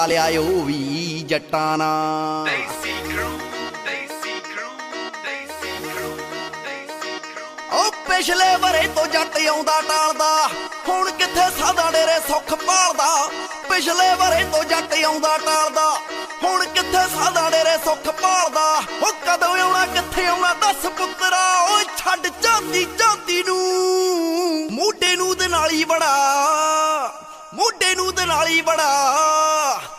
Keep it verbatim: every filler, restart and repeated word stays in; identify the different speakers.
Speaker 1: ਲਿਆਇਓ ਵੀ ਜੱਟਾਂ ਨਾਲ। ਉਹ ਪਿਛਲੇ ਵਰੇ ਤੋਂ ਜੱਟ ਆਉਂਦਾ ਟਾਲਦਾ, ਹੁਣ ਕਿੱਥੇ ਸਾਦਾ ਡੇਰੇ ਸੁੱਖ ਭਾਲਦਾ। ਪਿਛਲੇ ਵਰੇ ਤੋਂ ਜੱਟ ਆਉਂਦਾ ਟਾਲਦਾ, ਹੁਣ ਕਿੱਥੇ ਸਾਦਾ ਡੇਰੇ ਸੁੱਖ ਭਾਲਦਾ। ਉਹ ਕਦੋਂ ਆਉਣਾ ਕਿੱਥੇ ਆਉਣਾ ਦੱਸ ਪੁੱਤਰਾ, ਓਏ ਛੱਡ ਜਾਂਦੀ ਜਾਂਦੀ ਨੂੰ ਮੋਢੇ ਨੂੰ ਦਨਾਲੀ ਬੜਾ, ਮੋਢੇ ਨੂੰ ਦਨਾਲੀ ਬੜਾ।